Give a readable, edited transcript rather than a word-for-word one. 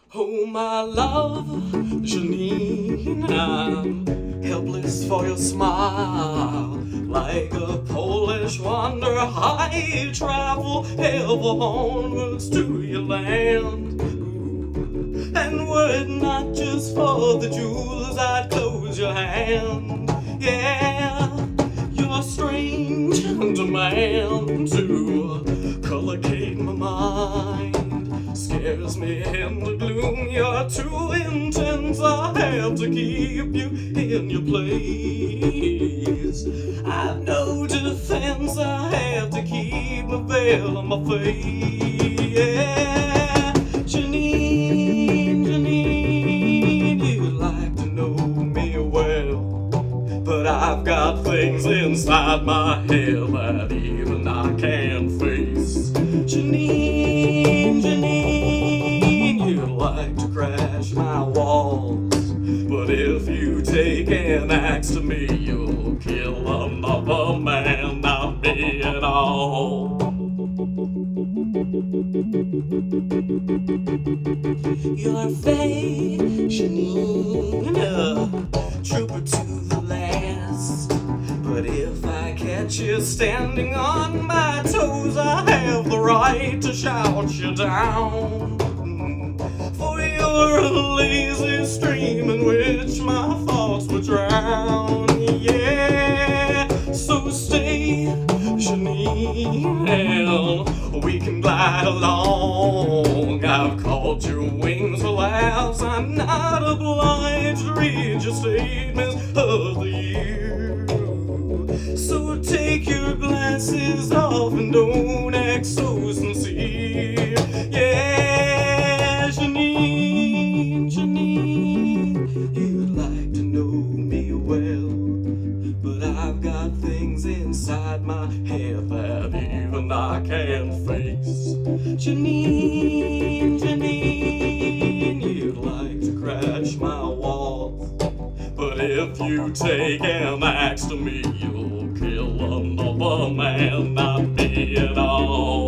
Oh, my love, Janine, I'm helpless for your smile. Like a Polish wanderer, I travel ever onwards to your land. Ooh. And were it not just for the jewels, I'd close your hand. Yeah, your strange demand to collocate my mind scares me in the gloom. You're too intense, I have to keep you in your place. I've no defense, I have to keep my veil on my face. Yeah, Janine, Janine, you'd like to know me well, but I've got things inside my head that even I can't face. Janine, Janine, you'd like to crash my walls, but if you take an axe to me, you'll kill another man, not me at all. You're fake, Janine, trooper to the last. But if I catch you standing on my toes, I have the right to shout you down. For you're a lazy stream in which my thoughts would drown. Yeah, so stay, Janine, and we can glide along. I've caught your wings for laughs. I'm not obliged to read your statements of the year. So take your glasses off and don't act so sincere. Yeah, Janine, Janine, you'd like to know me well, but I've got things inside my head that even I can't face. Janine, Janine, you'd like to crash my walls, but if you take an axe to me, you'll kill another man, not me at all.